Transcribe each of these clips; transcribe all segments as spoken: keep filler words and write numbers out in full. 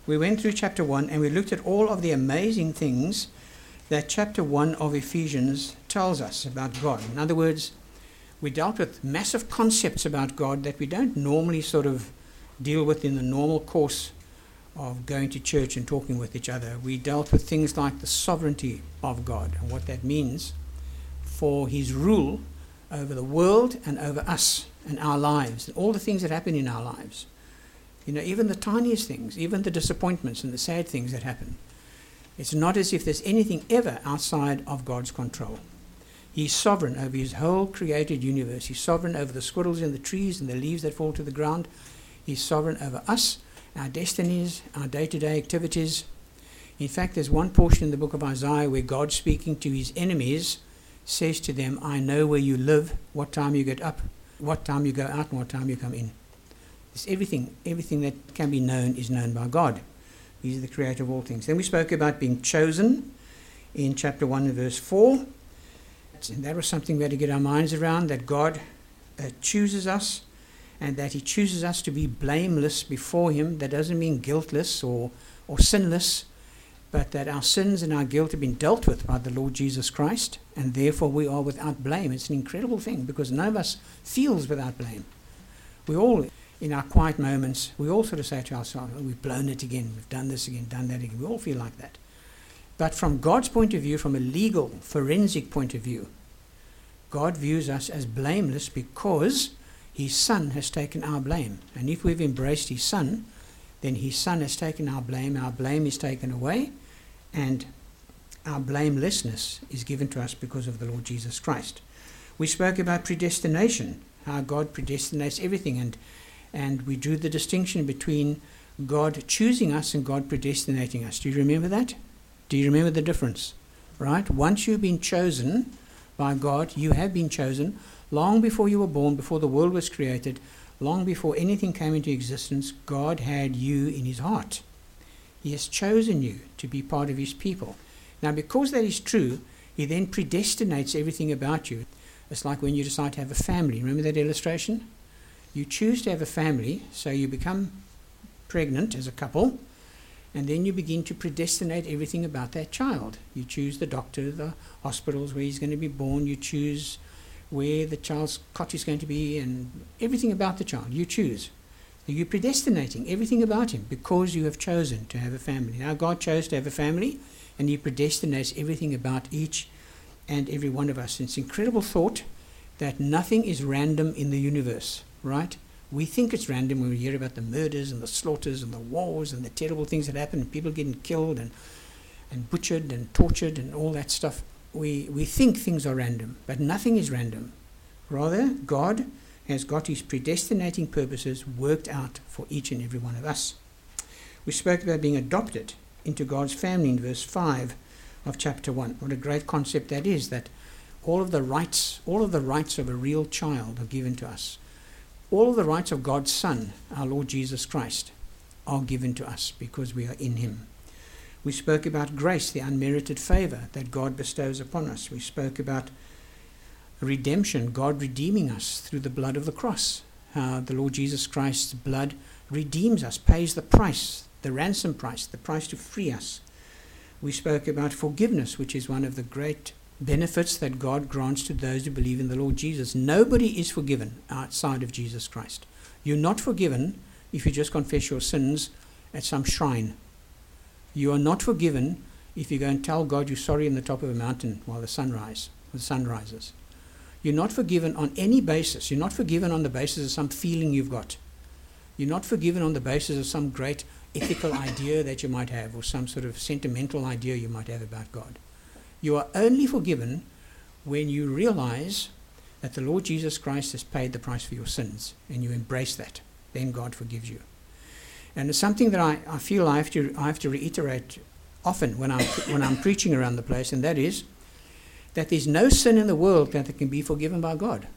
We went through chapter one and we looked at all of the amazing things that chapter one of Ephesians tells us about God. In other words, we dealt with massive concepts about God that we don't normally sort of deal with in the normal course of going to church and talking with each other. We dealt with things like the sovereignty of God and what that means for his rule over the world and over us and our lives and all the things that happen in our lives. You know, even the tiniest things, even the disappointments and the sad things that happen. It's not as if there's anything ever outside of God's control. He's sovereign over his whole created universe. He's sovereign over the squirrels in the trees and the leaves that fall to the ground. He's sovereign over us, our destinies, our day-to-day activities. In fact, there's one portion in the book of Isaiah where God, speaking to his enemies, says to them, I know where you live, what time you get up, what time you go out, and what time you come in. It's everything, everything that can be known is known by God. He's the creator of all things. Then we spoke about being chosen in chapter one and verse four. And that was something we had to get our minds around, that God uh, chooses us and that he chooses us to be blameless before him. That doesn't mean guiltless or, or sinless, but that our sins and our guilt have been dealt with by the Lord Jesus Christ, and therefore we are without blame. It's an incredible thing because none of us feels without blame. We all, in our quiet moments, we all sort of say to ourselves, oh, we've blown it again, we've done this again, done that again. We all feel like that. But from God's point of view, from a legal, forensic point of view, God views us as blameless because his Son has taken our blame. And if we've embraced his Son, then his Son has taken our blame, our blame is taken away, and our blamelessness is given to us because of the Lord Jesus Christ. We spoke about predestination, how God predestinates everything, and, and we drew the distinction between God choosing us and God predestinating us. Do you remember that? Do you remember the difference? Right? Once you've been chosen by God, you have been chosen long before you were born, before the world was created, long before anything came into existence. God had you in his heart. He has chosen you to be part of his people. Now, because that is true, he then predestinates everything about you. It's like when you decide to have a family. Remember that illustration? You choose to have a family, so you become pregnant as a couple, and then you begin to predestinate everything about that child. You choose the doctor, the hospitals where he's going to be born. You choose where the child's cot is going to be and everything about the child. You choose. You're predestinating everything about him because you have chosen to have a family. Now, God chose to have a family, and he predestinates everything about each and every one of us. It's an incredible thought that nothing is random in the universe, right? We think it's random when we hear about the murders and the slaughters and the wars and the terrible things that happen and people getting killed and, and butchered and tortured and all that stuff. We, we think things are random, but nothing is random. Rather, God has got his predestinating purposes worked out for each and every one of us. We spoke about being adopted into God's family in verse five of chapter one. What a great concept that is, that all of the rights, all of the rights of a real child are given to us. All of the rights of God's Son, our Lord Jesus Christ, are given to us because we are in him. We spoke about grace, the unmerited favor that God bestows upon us. We spoke about redemption, God redeeming us through the blood of the cross. How the Lord Jesus Christ's blood redeems us, pays the price, the ransom price, the price to free us. We spoke about forgiveness, which is one of the great benefits that God grants to those who believe in the Lord Jesus. Nobody is forgiven outside of Jesus Christ. You're not forgiven if you just confess your sins at some shrine. You are not forgiven if you go and tell God you're sorry on the top of a mountain while the sun rises, the sun rises. You're not forgiven on any basis. You're not forgiven on the basis of some feeling you've got. You're not forgiven on the basis of some great ethical idea that you might have or some sort of sentimental idea you might have about God. You are only forgiven when you realize that the Lord Jesus Christ has paid the price for your sins and you embrace that. Then God forgives you. And it's something that I, I feel I have to I have to reiterate often when I'm when I'm preaching around the place, and that is that there's no sin in the world that can be forgiven by God.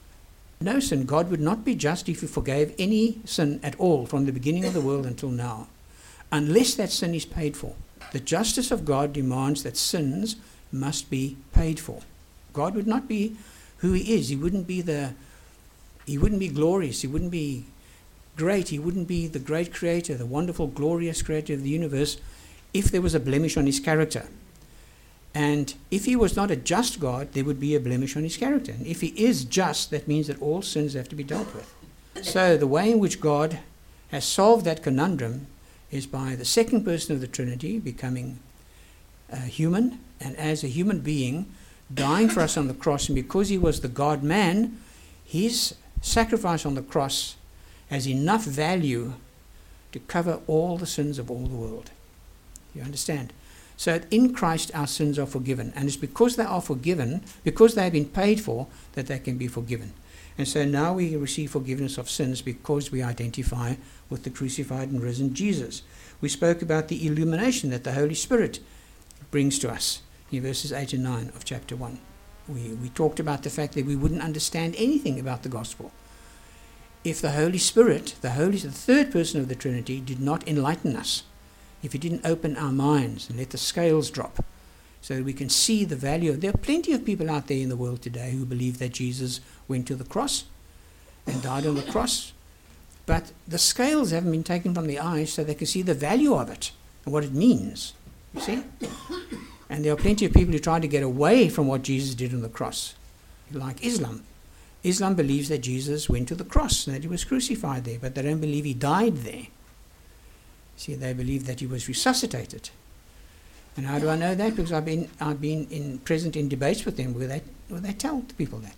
No sin. God would not be just if he forgave any sin at all from the beginning of the world until now, unless that sin is paid for. The justice of God demands that sins must be paid for. God would not be who he is. He wouldn't be the he wouldn't be glorious. He wouldn't be great. He wouldn't be the great creator, the wonderful, glorious creator of the universe, if there was a blemish on his character. And if he was not a just God, there would be a blemish on his character. And if he is just, that means that all sins have to be dealt with. So the way in which God has solved that conundrum is by the second person of the Trinity becoming a human, and as a human being, dying for us on the cross. And because he was the God-man, his sacrifice on the cross has enough value to cover all the sins of all the world. You understand? So in Christ our sins are forgiven. And it's because they are forgiven, because they have been paid for, that they can be forgiven. And so now we receive forgiveness of sins because we identify with the crucified and risen Jesus. We spoke about the illumination that the Holy Spirit brings to us in verses eight and nine of chapter one. We, we talked about the fact that we wouldn't understand anything about the gospel if the Holy Spirit, the Holy, the third person of the Trinity, did not enlighten us. If he didn't open our minds and let the scales drop so that we can see the value of... There are plenty of people out there in the world today who believe that Jesus went to the cross and died on the cross, but the scales haven't been taken from the eyes so they can see the value of it and what it means. You see? And there are plenty of people who try to get away from what Jesus did on the cross, like Islam. Islam believes that Jesus went to the cross and that he was crucified there, but they don't believe he died there. See, they believe that he was resuscitated. And how do I know that? Because I've been I've been in present in debates with them where they where they tell the people that.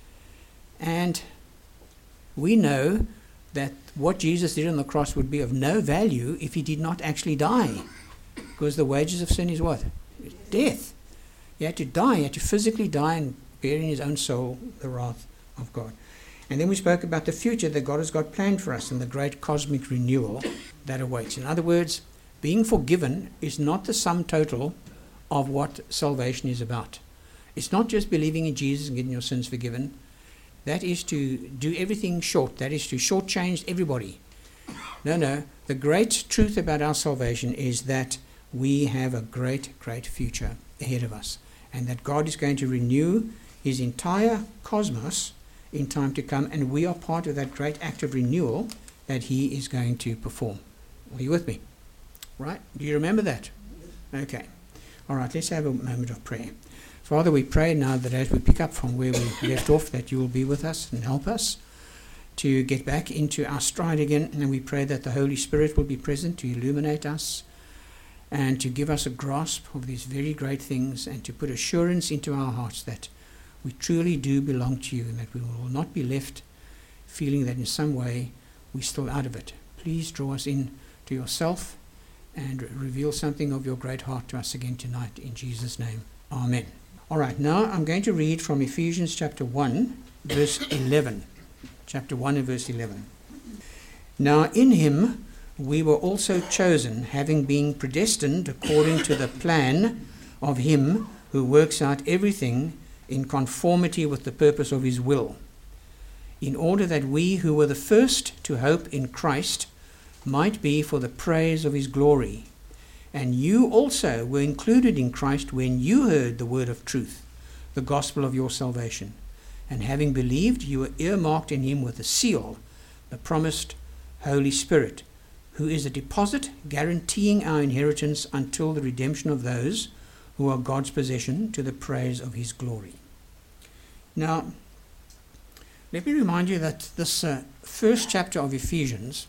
And we know that what Jesus did on the cross would be of no value if he did not actually die. Because the wages of sin is what? Death. He had to die, he had to physically die and bear in his own soul the wrath of God. And then we spoke about the future that God has got planned for us and the great cosmic renewal that awaits. In other words, being forgiven is not the sum total of what salvation is about. It's not just believing in Jesus and getting your sins forgiven. That is to do everything short. That is to shortchange everybody. No, no. The great truth about our salvation is that we have a great, great future ahead of us. And that God is going to renew his entire cosmos in time to come, and we are part of that great act of renewal that he is going to perform. Are you with me? Right? Do you remember that? Okay. All right, let's have a moment of prayer. Father, we pray now that as we pick up from where we left off, that you will be with us and help us to get back into our stride again. And we pray that the Holy Spirit will be present to illuminate us and to give us a grasp of these very great things and to put assurance into our hearts that we truly do belong to you and that we will not be left feeling that in some way we're still out of it. Please draw us in to yourself and reveal something of your great heart to us again tonight. In Jesus' name, amen. All right, now I'm going to read from Ephesians chapter one, verse eleven. Chapter one and verse eleven. Now in him we were also chosen, having been predestined according to the plan of him who works out everything in conformity with the purpose of his will, in order that we who were the first to hope in Christ might be for the praise of his glory. And you also were included in Christ when you heard the word of truth, the gospel of your salvation. And having believed, you were earmarked in him with a seal, the promised Holy Spirit, who is a deposit guaranteeing our inheritance until the redemption of those who are God's possession, to the praise of his glory. Now, let me remind you that this uh, first chapter of Ephesians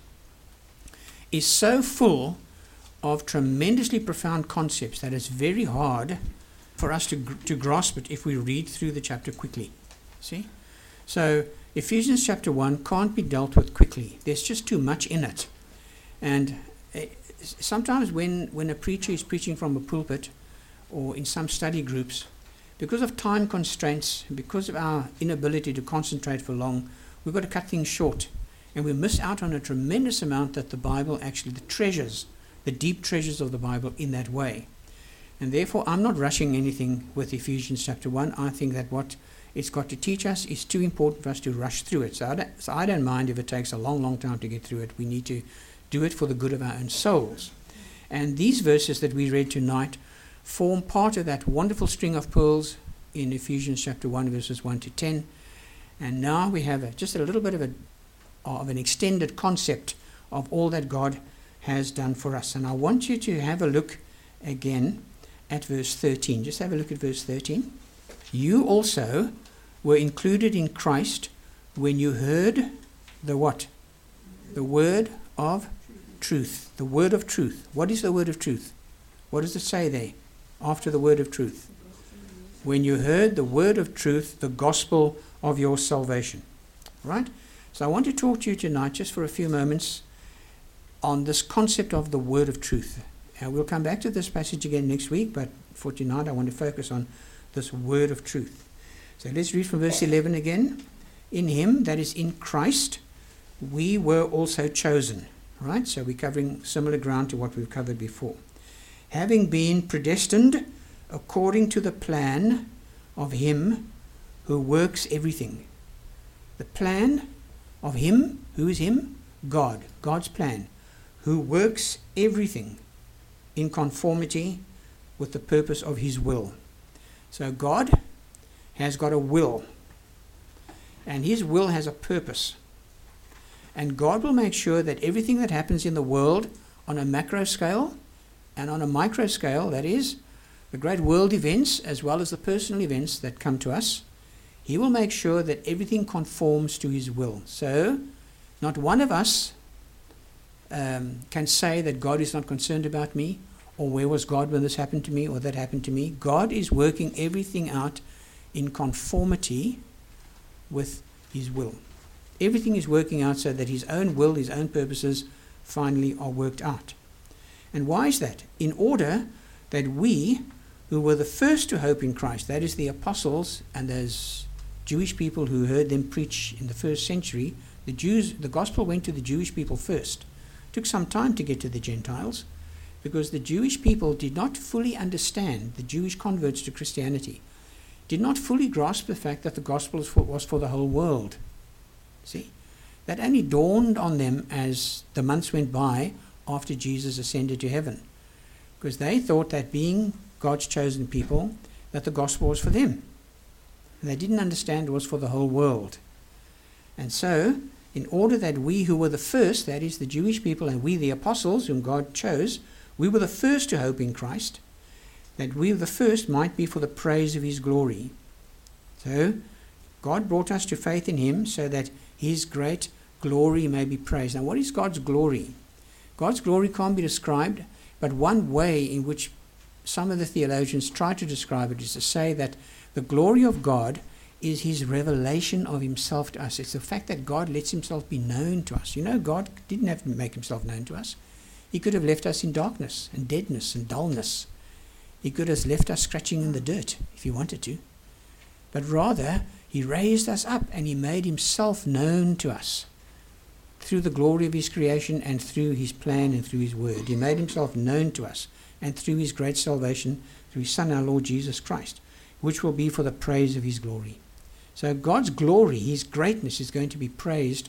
is so full of tremendously profound concepts that it's very hard for us to gr- to grasp it if we read through the chapter quickly. See? So, Ephesians chapter one can't be dealt with quickly. There's just too much in it. And uh, sometimes when, when a preacher is preaching from a pulpit or in some study groups, because of time constraints, because of our inability to concentrate for long, we've got to cut things short. And we miss out on a tremendous amount that the Bible actually, the treasures, the deep treasures of the Bible in that way. And therefore, I'm not rushing anything with Ephesians chapter one. I think that what it's got to teach us is too important for us to rush through it. So I don't, so I don't mind if it takes a long, long time to get through it. We need to do it for the good of our own souls. And these verses that we read tonight form part of that wonderful string of pearls in Ephesians chapter one, verses one to ten. And now we have a, just a little bit of a of an extended concept of all that God has done for us. And I want you to have a look again at verse thirteen. Just have a look at verse thirteen. You also were included in Christ when you heard the what? The word of truth. The word of truth. What is the word of truth? What does it say there after the word of truth? When you heard the word of truth, the gospel of your salvation. Right? So I want to talk to you tonight just for a few moments on this concept of the word of truth. And we'll come back to this passage again next week, but for tonight I want to focus on this word of truth. So let's read from verse eleven again. In him, that is in Christ, we were also chosen. Right? So we're covering similar ground to what we've covered before. Having been predestined according to the plan of him who works everything. The plan of him, who is him? God. God's plan. Who works everything in conformity with the purpose of his will. So God has got a will. And his will has a purpose. And God will make sure that everything that happens in the world on a macro scale and on a micro scale, that is, the great world events as well as the personal events that come to us, he will make sure that everything conforms to his will. So, not one of us um, can say that God is not concerned about me, or where was God when this happened to me, or that happened to me. God is working everything out in conformity with his will. Everything is working out so that his own will, his own purposes finally are worked out. And why is that? In order that we, who were the first to hope in Christ, that is the apostles and those Jewish people who heard them preach in the first century, the Jews, the gospel went to the Jewish people first. It took some time to get to the Gentiles because the Jewish people did not fully understand, the Jewish converts to Christianity, did not fully grasp the fact that the gospel was for, was for the whole world. See? That only dawned on them as the months went by after Jesus ascended to heaven. Because they thought that being God's chosen people, that the gospel was for them. And they didn't understand it was for the whole world. And so, in order that we who were the first, that is the Jewish people, and we the apostles whom God chose, we were the first to hope in Christ, that we the first might be for the praise of his glory. So, God brought us to faith in him so that his great glory may be praised. Now, what is God's glory? God's glory can't be described, but one way in which some of the theologians try to describe it is to say that the glory of God is his revelation of himself to us. It's the fact that God lets himself be known to us. You know, God didn't have to make himself known to us. He could have left us in darkness and deadness and dullness. He could have left us scratching in the dirt if he wanted to. But rather, he raised us up and he made himself known to us through the glory of his creation and through his plan and through his word. He made himself known to us and through his great salvation through his Son, our Lord Jesus Christ, which will be for the praise of his glory. So God's glory, his greatness, is going to be praised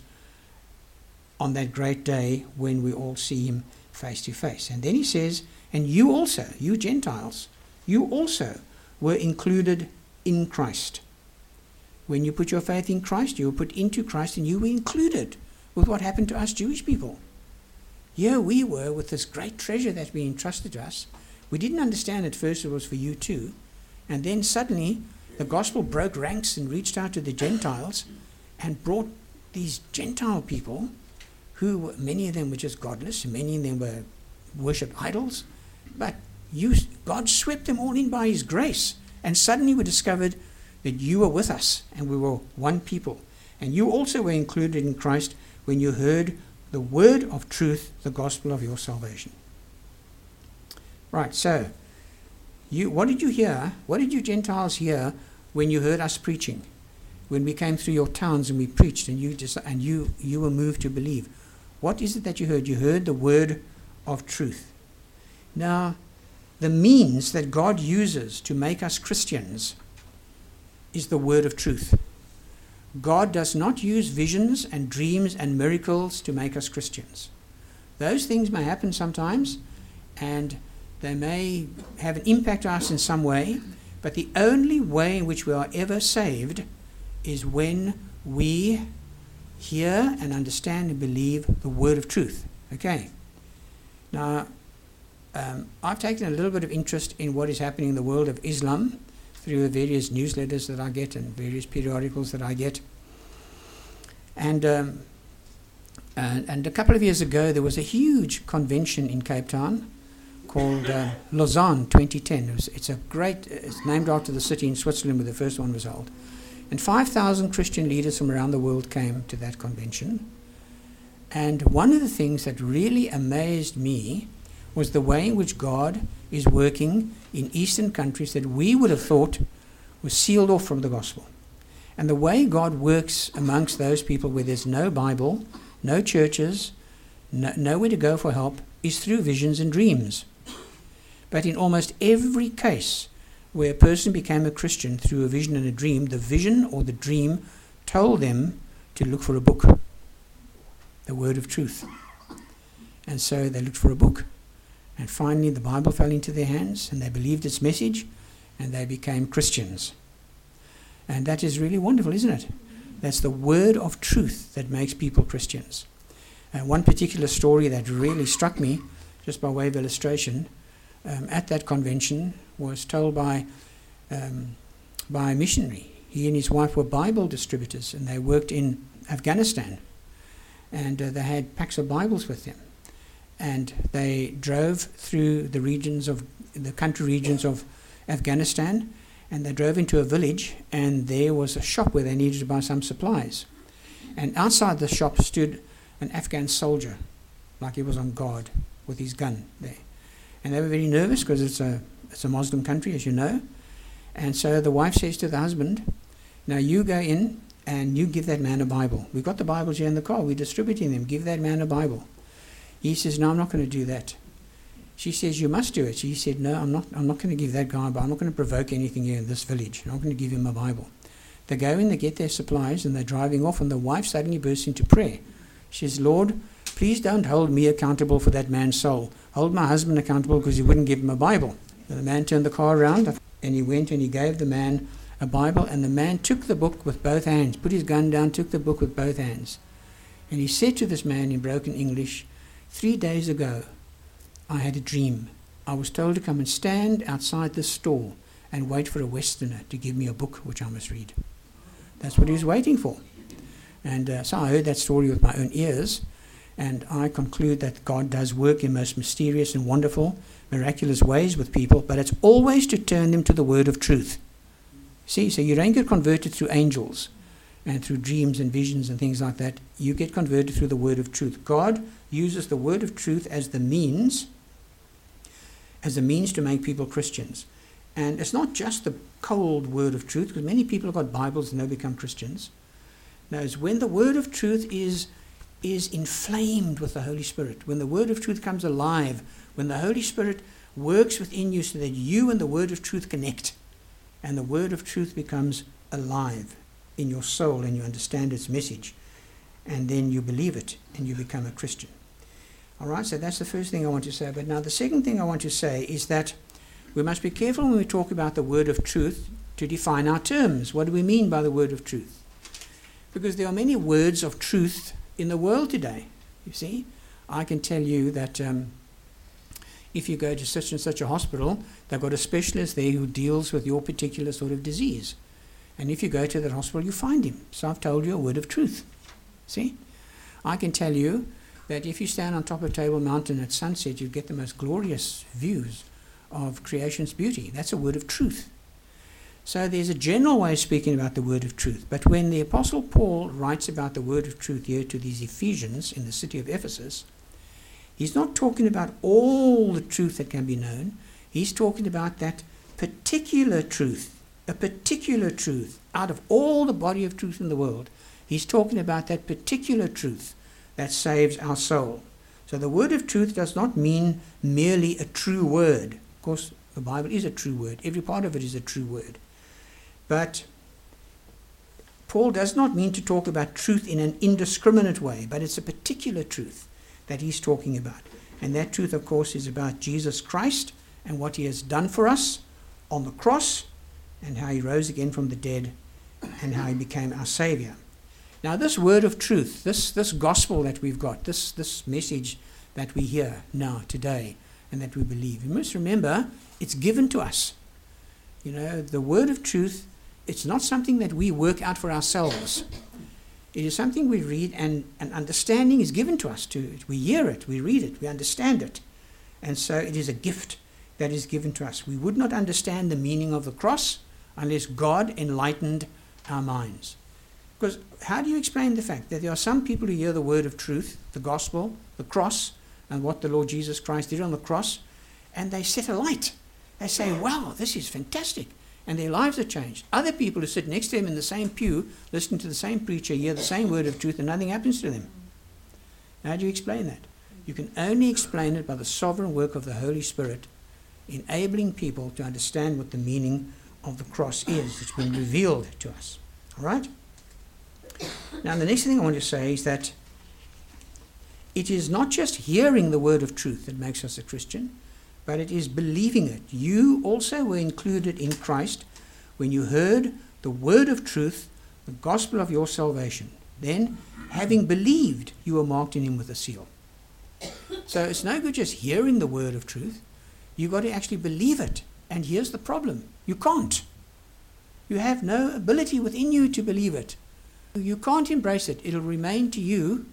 on that great day when we all see him face to face. And then he says, and you also, you Gentiles, you also were included in Christ. When you put your faith in Christ, you were put into Christ and you were included with what happened to us Jewish people. Here we were with this great treasure that's been entrusted to us. We didn't understand at first it was for you too. And then suddenly the gospel broke ranks and reached out to the Gentiles and brought these Gentile people who, many of them were just godless, many of them were worshipped idols. But you, God swept them all in by his grace. And suddenly we discovered that you were with us and we were one people. And you also were included in Christ when you heard the word of truth, the gospel of your salvation. Right, so, you, what did you hear? What did you Gentiles hear when you heard us preaching? When we came through your towns and we preached and you just, and you, you were moved to believe. What is it that you heard? You heard the word of truth. Now, the means that God uses to make us Christians is the word of truth. God does not use visions and dreams and miracles to make us Christians. Those things may happen sometimes, and they may have an impact on us in some way, but the only way in which we are ever saved is when we hear and understand and believe the word of truth. Okay. Now, um, I've taken a little bit of interest in what is happening in the world of Islam through the various newsletters that I get and various periodicals that I get. And, um, and, and a couple of years ago, there was a huge convention in Cape Town called uh, Lausanne twenty ten. It was, it's a great, it's named after the city in Switzerland where the first one was held. And five thousand Christian leaders from around the world came to that convention. And one of the things that really amazed me was the way in which God is working in Eastern countries that we would have thought was sealed off from the gospel. And the way God works amongst those people where there's no Bible, no churches, no, nowhere to go for help, is through visions and dreams. But in almost every case where a person became a Christian through a vision and a dream, the vision or the dream told them to look for a book, the word of truth. And so they looked for a book. And finally the Bible fell into their hands and they believed its message and they became Christians. And that is really wonderful, isn't it? That's the word of truth that makes people Christians. And one particular story that really struck me, just by way of illustration, um, at that convention was told by, um, by a missionary. He and his wife were Bible distributors and they worked in Afghanistan. And uh, they had packs of Bibles with them. And they drove through the regions of, the country regions of Afghanistan, and they drove into a village, and there was a shop where they needed to buy some supplies. And outside the shop stood an Afghan soldier, like he was on guard, with his gun there. And they were very nervous because it's a, it's a Muslim country, as you know. And so the wife says to the husband, now you go in and you give that man a Bible. We've got the Bibles here in the car. We're distributing them. Give that man a Bible. He says, no, I'm not going to do that. She says, you must do it. He said, no, I'm not I'm not going to give that guy a Bible. I'm not going to provoke anything here in this village. I'm not going to give him a Bible. They go in, they get their supplies, and they're driving off, and the wife suddenly bursts into prayer. She says, Lord, please don't hold me accountable for that man's soul. Hold my husband accountable because he wouldn't give him a Bible. And the man turned the car around, and he went and he gave the man a Bible, and the man took the book with both hands, put his gun down, took the book with both hands. And he said to this man in broken English, three days ago, I had a dream. I was told to come and stand outside this store and wait for a Westerner to give me a book which I must read. That's what he was waiting for. And uh, so I heard that story with my own ears, and I conclude that God does work in most mysterious and wonderful, miraculous ways with people, but it's always to turn them to the word of truth. See, so you don't get converted through angels and through dreams and visions and things like that. You get converted through the word of truth. God uses the word of truth as the means, as the means to make people Christians. And it's not just the cold word of truth, because many people have got Bibles and they become Christians. No, it's when the word of truth is, is inflamed with the Holy Spirit, when the word of truth comes alive, when the Holy Spirit works within you so that you and the word of truth connect, and the word of truth becomes alive in your soul and you understand its message, and then you believe it and you become a Christian. All right, so that's the first thing I want to say. But now the second thing I want to say is that we must be careful when we talk about the word of truth to define our terms. What do we mean by the word of truth? Because there are many words of truth in the world today. You see, I can tell you that um, if you go to such and such a hospital, they've got a specialist there who deals with your particular sort of disease. And if you go to that hospital, you find him. So I've told you a word of truth. See? I can tell you that if you stand on top of Table Mountain at sunset, you get the most glorious views of creation's beauty. That's a word of truth. So there's a general way of speaking about the word of truth. But when the Apostle Paul writes about the word of truth here to these Ephesians in the city of Ephesus, he's not talking about all the truth that can be known. He's talking about that particular truth. A particular truth out of all the body of truth in the world. He's talking about that particular truth that saves our soul. So the word of truth does not mean merely a true word. Of course, the Bible is a true word. Every part of it is a true word. But Paul does not mean to talk about truth in an indiscriminate way, but it's a particular truth that he's talking about. And that truth, of course, is about Jesus Christ and what he has done for us on the cross, and how he rose again from the dead, and how he became our Savior. Now this word of truth, this, this gospel that we've got, this, this message that we hear now, today, and that we believe, you must remember, it's given to us. You know, the word of truth, it's not something that we work out for ourselves. It is something we read, and, and understanding is given to us. To we hear it, we read it, we understand it. And so it is a gift that is given to us. We would not understand the meaning of the cross unless God enlightened our minds. Because how do you explain the fact that there are some people who hear the word of truth, the gospel, the cross, and what the Lord Jesus Christ did on the cross, and they set alight. They say, wow, this is fantastic. And their lives are changed. Other people who sit next to them in the same pew, listening to the same preacher, hear the same word of truth, and nothing happens to them. How do you explain that? You can only explain it by the sovereign work of the Holy Spirit, enabling people to understand what the meaning of the cross is. It's been revealed to us. All right? Now, the next thing I want to say is that it is not just hearing the word of truth that makes us a Christian, but it is believing it. You also were included in Christ when you heard the word of truth, the gospel of your salvation. Then, having believed, you were marked in him with a seal. So it's no good just hearing the word of truth. You've got to actually believe it. And here's the problem. You can't. You have no ability within you to believe it. You can't embrace it. It'll remain to you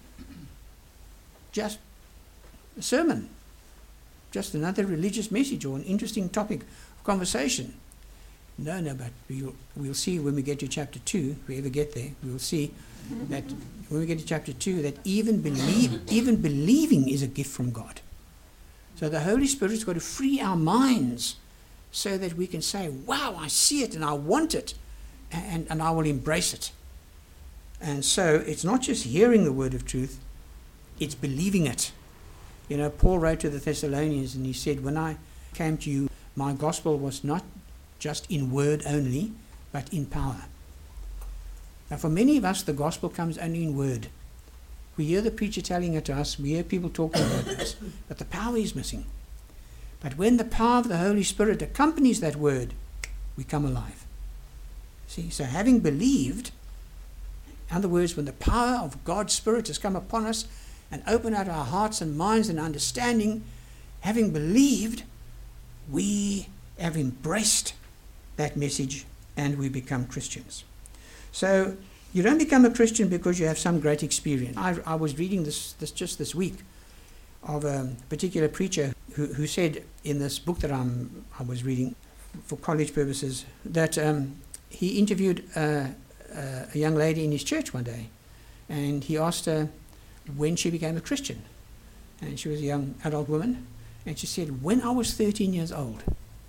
just a sermon, just another religious message or an interesting topic of conversation. No, no, but we'll, we'll see when we get to chapter two, if we ever get there, we'll see that when we get to chapter two, that even believe, even believing is a gift from God. So the Holy Spirit's got to free our minds so that we can say, wow, I see it and I want it, and, and I will embrace it. And so it's not just hearing the word of truth, it's believing it. You know, Paul wrote to the Thessalonians and he said, when I came to you, my gospel was not just in word only, but in power. Now for many of us, the gospel comes only in word. We hear the preacher telling it to us, we hear people talking about this, but the power is missing. But when the power of the Holy Spirit accompanies that word, we come alive. See, so having believed, in other words, when the power of God's Spirit has come upon us and opened out our hearts and minds and understanding, having believed, we have embraced that message and we become Christians. So you don't become a Christian because you have some great experience. I, I was reading this, this just this week of a particular preacher who, who said in this book that I'm, I was reading for college purposes that um, he interviewed uh, uh, a young lady in his church one day, and he asked her when she became a Christian. And she was a young adult woman, and she said, when I was thirteen years old,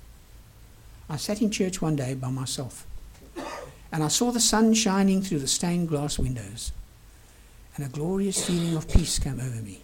I sat in church one day by myself, and I saw the sun shining through the stained glass windows, and a glorious feeling of peace came over me.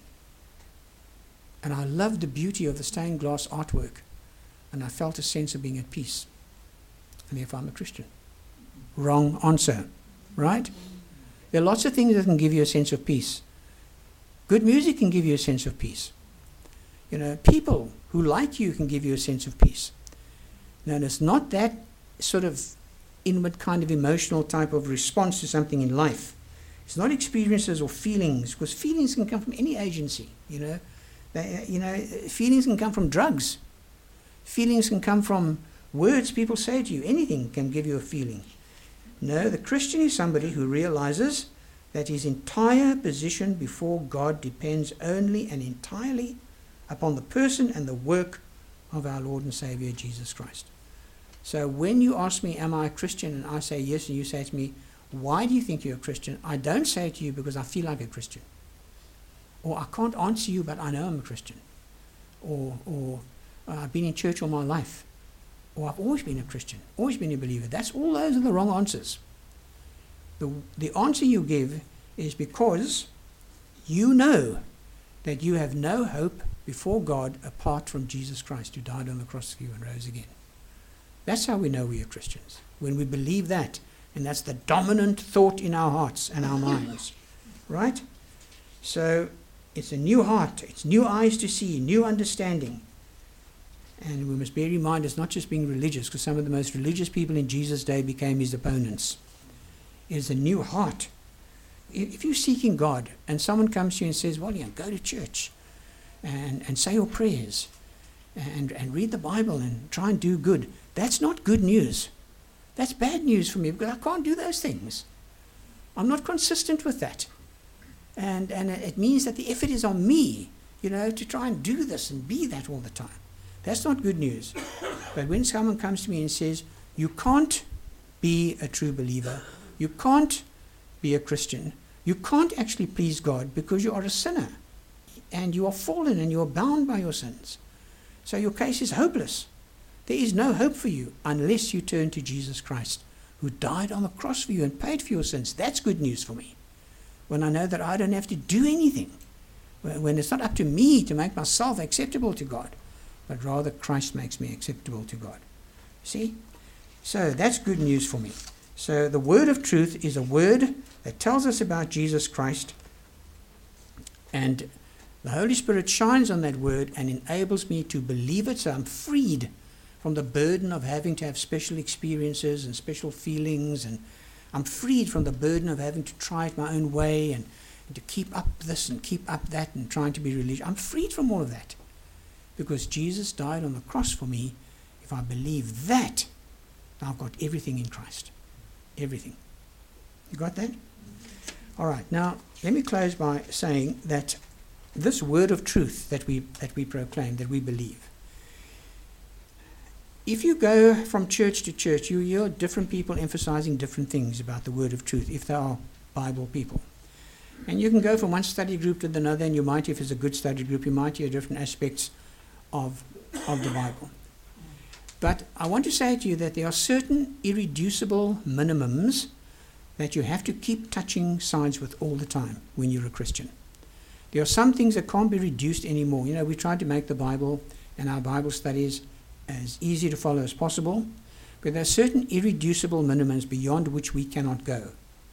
And I loved the beauty of the stained glass artwork, and I felt a sense of being at peace. And therefore I'm a Christian. Wrong answer, right? There are lots of things that can give you a sense of peace. Good music can give you a sense of peace. You know, people who like you can give you a sense of peace. Now, it's not that sort of inward kind of emotional type of response to something in life. It's not experiences or feelings, because feelings can come from any agency, you know. They, you know, feelings can come from drugs. Feelings can come from words people say to you. Anything can give you a feeling. No, the Christian is somebody who realizes that his entire position before God depends only and entirely upon the person and the work of our Lord and Savior Jesus Christ. So when you ask me, am I a Christian, and I say yes, and you say to me, why do you think you're a Christian? I don't say it to you because I feel like a Christian. Or I can't answer you, but I know I'm a Christian. Or, or uh, I've been in church all my life. Or I've always been a Christian, always been a believer. That's all those are the wrong answers. The, the answer you give is because you know that you have no hope before God apart from Jesus Christ, who died on the cross for you and rose again. That's how we know we are Christians, when we believe that, and that's the dominant thought in our hearts and our minds, right? So it's a new heart, it's new eyes to see, new understanding. And we must bear in mind it's not just being religious, because some of the most religious people in Jesus' day became his opponents. It is a new heart if you're seeking God and someone comes to you and says, well, yeah, go to church and, and say your prayers and, and read the Bible and try and do good, that's not good news. That's bad news for me because I can't do those things. I'm not consistent with that. And, and it means that the effort is on me, you know, to try and do this and be that all the time. That's not good news. But when someone comes to me and says, you can't be a true believer, you can't be a Christian, you can't actually please God because you are a sinner and you are fallen and you are bound by your sins. So your case is hopeless. There is no hope for you unless you turn to Jesus Christ, who died on the cross for you and paid for your sins. That's good news for me. When I know that I don't have to do anything, when it's not up to me to make myself acceptable to God, but rather Christ makes me acceptable to God. See? So that's good news for me. So the word of truth is a word that tells us about Jesus Christ, and the Holy Spirit shines on that word and enables me to believe it, so I'm freed from the burden of having to have special experiences and special feelings, and I'm freed from the burden of having to try it my own way and, and to keep up this and keep up that and trying to be religious. I'm freed from all of that because Jesus died on the cross for me. If I believe that, I've got everything in Christ. Everything. You got that? All right. Now, let me close by saying that this word of truth that we that we proclaim, that we believe, if you go from church to church, you hear different people emphasizing different things about the word of truth, if they are Bible people. And you can go from one study group to another, and you might, if it's a good study group, you might hear different aspects of, of the Bible. But I want to say to you that there are certain irreducible minimums that you have to keep touching sides with all the time when you're a Christian. There are some things that can't be reduced anymore. You know, we try to make the Bible and our Bible studies as easy to follow as possible, but there are certain irreducible minimums beyond which we cannot go.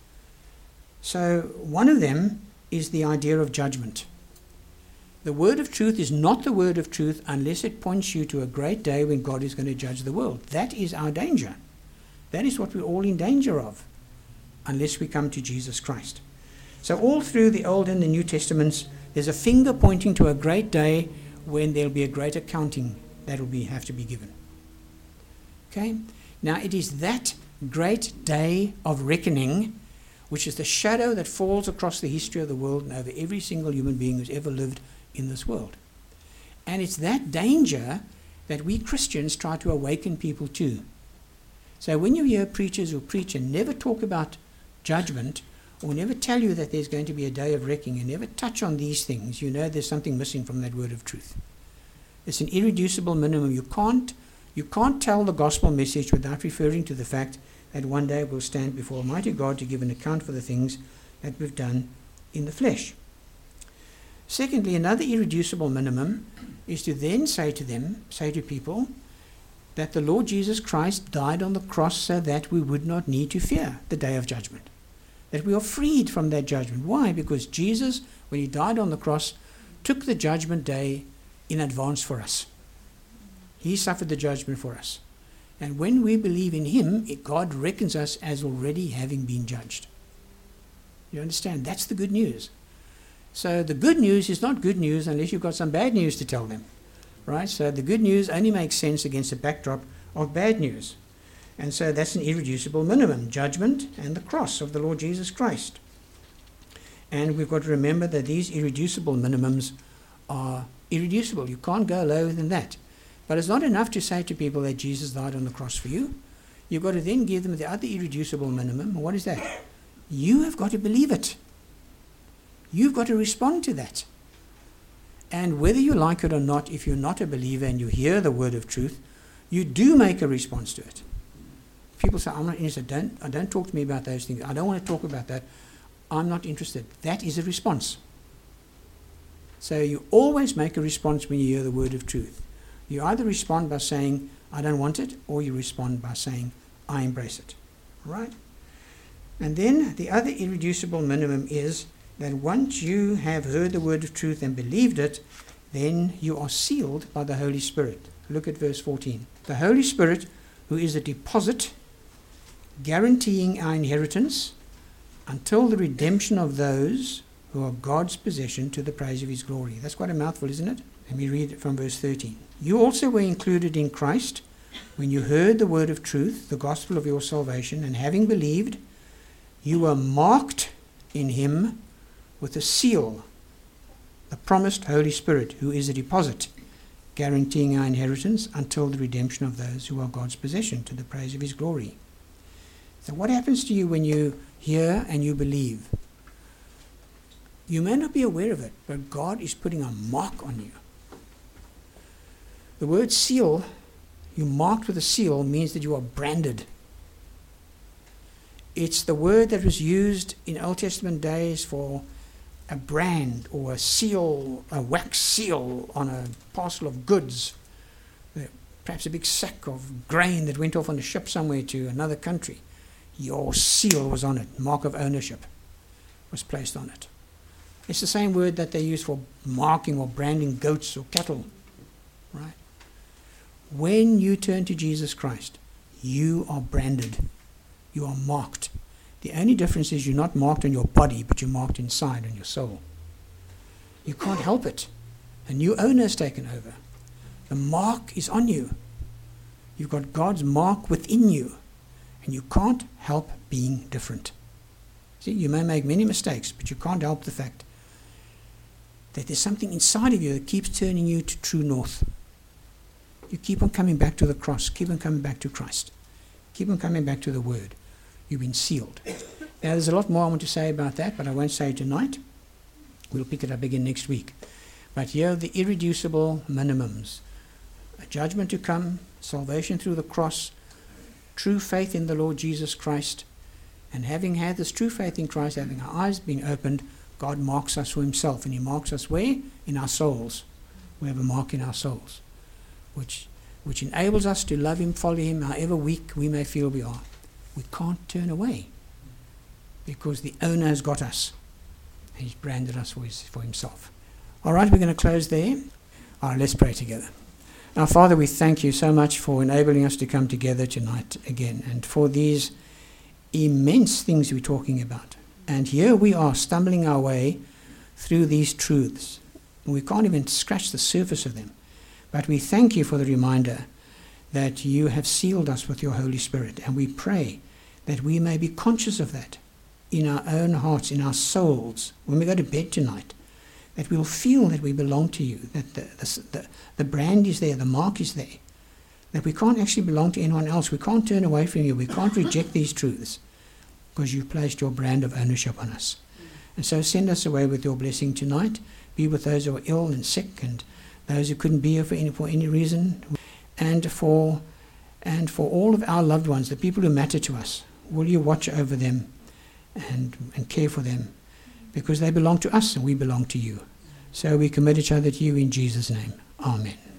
So one of them is the idea of judgment. The word of truth is not the word of truth unless it points you to a great day when God is going to judge the world. That is our danger. That is what we're all in danger of, unless we come to Jesus Christ. So all through the Old and the New Testaments, there's a finger pointing to a great day when there'll be a great accounting that will be, have to be given. Okay? Now it is that great day of reckoning, which is the shadow that falls across the history of the world and over every single human being who's ever lived in this world. And it's that danger that we Christians try to awaken people to. So when you hear preachers who preach and never talk about judgment, or never tell you that there's going to be a day of reckoning, and never touch on these things, you know there's something missing from that word of truth. It's an irreducible minimum. You can't, you can't tell the gospel message without referring to the fact that one day we'll stand before Almighty God to give an account for the things that we've done in the flesh. Secondly, another irreducible minimum is to then say to them, say to people, that the Lord Jesus Christ died on the cross so that we would not need to fear the day of judgment. That we are freed from that judgment. Why? Because Jesus, when he died on the cross, took the judgment day in advance for us. He suffered the judgment for us. And when we believe in him, God reckons us as already having been judged. You understand? That's the good news. So the good news is not good news unless you've got some bad news to tell them. Right? So the good news only makes sense against the backdrop of bad news. And so that's an irreducible minimum, judgment and the cross of the Lord Jesus Christ. And we've got to remember that these irreducible minimums are irreducible. You can't go lower than that. But it's not enough to say to people that Jesus died on the cross for you. You've got to then give them the other irreducible minimum. What is that? You have got to believe it. You've got to respond to that. And whether you like it or not, if you're not a believer and you hear the word of truth, you do make a response to it. People say, I'm not interested. Don't, uh, don't talk to me about those things. I don't want to talk about that. I'm not interested. That is a response. So you always make a response when you hear the word of truth. You either respond by saying, I don't want it, or you respond by saying, I embrace it. All right? And then the other irreducible minimum is that once you have heard the word of truth and believed it, then you are sealed by the Holy Spirit. Look at verse fourteen. The Holy Spirit, who is a deposit guaranteeing our inheritance until the redemption of those who are God's possession to the praise of his glory. That's quite a mouthful, isn't it? Let me read it from verse thirteen. You also were included in Christ when you heard the word of truth, the gospel of your salvation, and having believed, you were marked in him with a seal, the promised Holy Spirit, who is a deposit, guaranteeing our inheritance until the redemption of those who are God's possession to the praise of his glory. So what happens to you when you hear and you believe? You may not be aware of it, but God is putting a mark on you. The word seal, you marked with a seal, means that you are branded. It's the word that was used in Old Testament days for a brand or a seal, a wax seal on a parcel of goods, perhaps a big sack of grain that went off on a ship somewhere to another country. Your seal was on it, mark of ownership was placed on it. It's the same word that they use for marking or branding goats or cattle, right? When you turn to Jesus Christ, you are branded. You are marked. The only difference is you're not marked on your body, but you're marked inside on your soul. You can't help it. A new owner has taken over. The mark is on you. You've got God's mark within you, and you can't help being different. See, you may make many mistakes, but you can't help the fact that there's something inside of you that keeps turning you to true north. You keep on coming back to the cross, keep on coming back to Christ, keep on coming back to the Word. You've been sealed. Now, there's a lot more I want to say about that, but I won't say it tonight. We'll pick it up again next week. But here are the irreducible minimums. A judgment to come, salvation through the cross, true faith in the Lord Jesus Christ, and having had this true faith in Christ, having our eyes being opened, God marks us for himself. And he marks us where? In our souls. We have a mark in our souls, which, which enables us to love him, follow him, however weak we may feel we are. We can't turn away because the owner has got us. And he's branded us for, his, for himself. All right, we're going to close there. All right, let's pray together. Now, Father, we thank you so much for enabling us to come together tonight again and for these immense things we're talking about. And here we are stumbling our way through these truths. We can't even scratch the surface of them. But we thank you for the reminder that you have sealed us with your Holy Spirit. And we pray that we may be conscious of that in our own hearts, in our souls, when we go to bed tonight, that we'll feel that we belong to you, that the, the, the, the brand is there, the mark is there, that we can't actually belong to anyone else. We can't turn away from you. We can't reject these truths because you've placed your brand of ownership on us. And so send us away with your blessing tonight. Be with those who are ill and sick and those who couldn't be here for any, for any reason. And for, and for all of our loved ones, the people who matter to us, will you watch over them and, and care for them? Because they belong to us and we belong to you. So we commit each other to you in Jesus' name. Amen.